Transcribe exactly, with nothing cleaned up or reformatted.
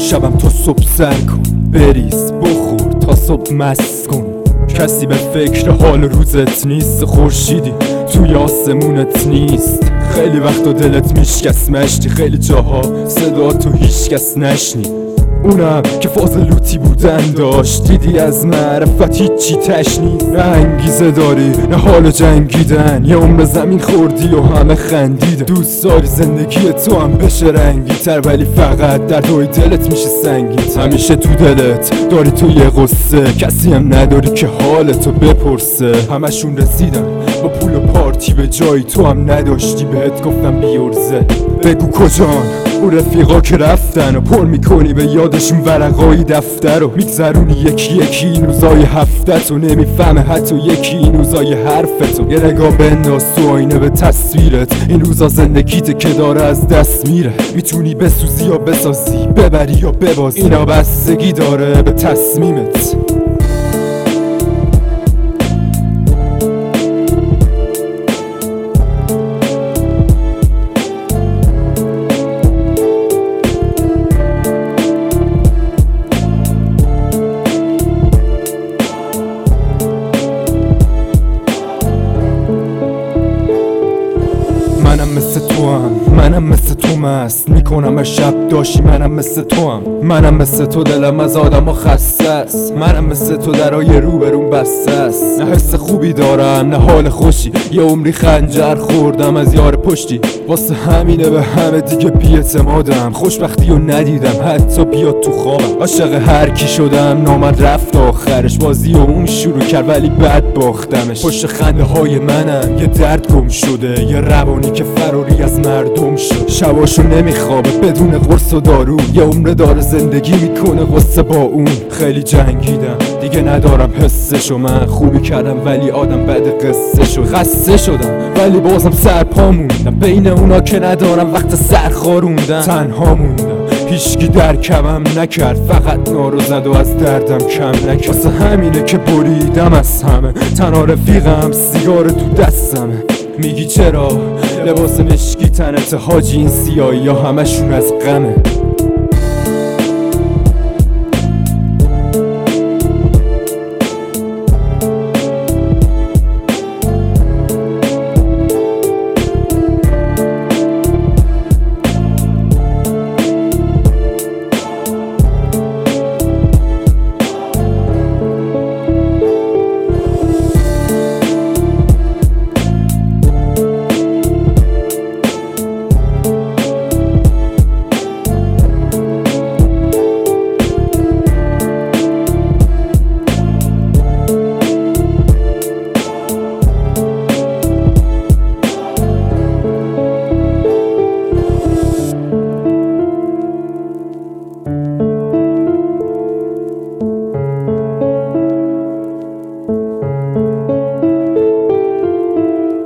شبم تا صبح سر کن، بریز بخور تا صبح مست کن. کسی به فکر حال روزت نیست، خورشیدی توی آسمونت نیست. خیلی وقتا دلت میشکست مشتی، خیلی جاها صدا تو هیچ کس نشنی. اونم که فاز لوتی بودن داشت، دیدی از معرفت هیچی تشنی. نه انگیزه داری نه حال جنگیدن، یه عمر زمین خوردی و همه خندیدن. دوست داری زندگی تو هم بشه رنگی تر، ولی فقط دردهای دلت میشه سنگین. همیشه تو دلت داری تو یه قصه، کسی هم نداری که حالتو بپرسه. همشون رسیدن با پول و پارتی به جایی تو هم نداشتی، بهت گفتم بیورزه. بگو کجان اون رفیقا که رفتن و پر میکنی به یادشون ورقای دفتر رو میگذرونی یکی یکی این روزای هفتت و نمیفهمه حتی یکی این روزای حرفتو. یه نگاه بنداز تو آینه به تصویرت، این روزا زندگیته که داره از دست میره. میتونی بسوزی یا بسازی، ببری یا ببازی، اینا بستگی داره به تصمیمت. منم مثل تو هم، منم مثل تو مست میکنم شب داشی. منم مثل تو هم، منم مثل تو دلم از آدم ها خسته است. منم مثل تو درای روبرون بسته است. نه حس خوبی دارم نه حال خوشی، یه عمری خنجر خوردم از یار پشتی. واسه همینه به همه دیگه بی اعتمادم، خوشبختی رو ندیدم حتی بیاد تو خوابم. عاشق هر کی شدم نامد رفت آخرش، بازی و اون شروع کرد ولی بد باختمش. پشت خنده های منم یه درد گم شده، یه روانی که فراری از مردم شد. شباشو نمیخوابه بدون قرص و دارو، یه عمر داره زندگی میکنه قصه با اون. خیلی جنگیدم دیگه ندارم حسشو، من خوبی کردم ولی آدم بد قصه شد. خسته شدم ولی بازم سر پا موندم، بین اونا که ندارم وقت سر خاروندن. تنها موندم هیچکی درکمم نکرد، فقط نارو زد و از دردم کم نکرد. واسه همینه که بریدم از همه، تنها رفیقم سیگار تو دستمه. میگی چرا لباس مشکی تنت حاجی، این سیاهی ها همشون از غمه.